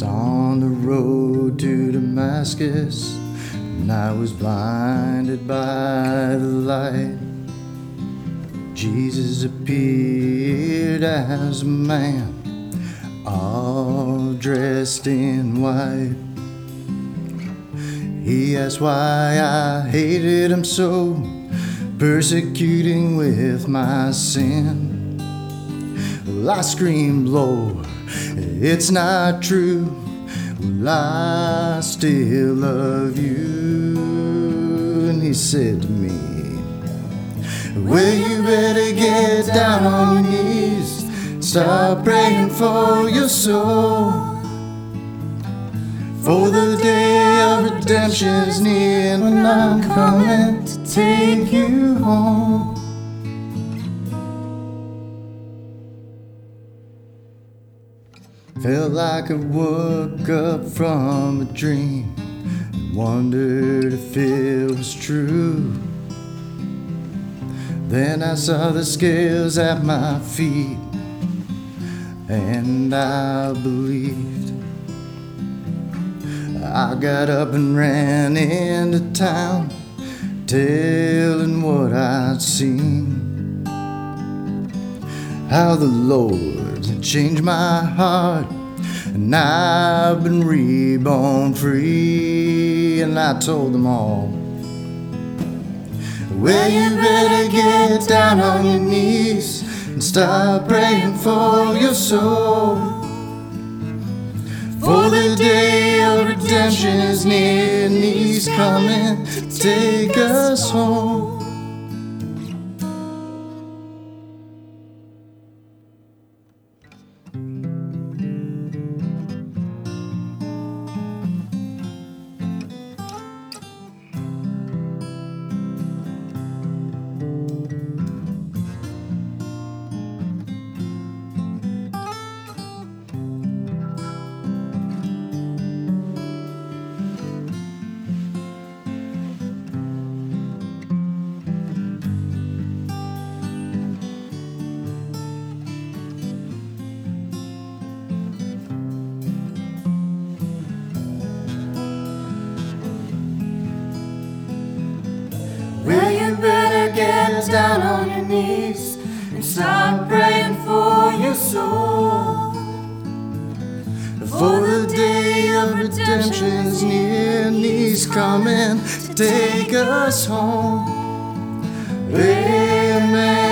On the road to Damascus, and I was blinded by the light. Jesus appeared as a man, all dressed in white. He asked why I hated him so, persecuting with my sin. Well, I screamed, Lord, it's not true. Well, I still love you. And he said to me, well, you better get down on your knees, start praying for your soul, for the day of redemption is near, and I'm coming to take you home. Felt like I woke up from a dream and wondered if it was true. Then I saw the scales at my feet, and I believed. I got up and ran into town, telling what I'd seen, how the Lord had changed my heart, and I've been reborn free. And I told them all, well, you better get down on your knees and start praying for your soul, for the day of redemption is near, and he's coming to take us home. Well, you better get down on your knees and start praying for your soul, for the day of redemption's near, and he's coming to take us home. Amen.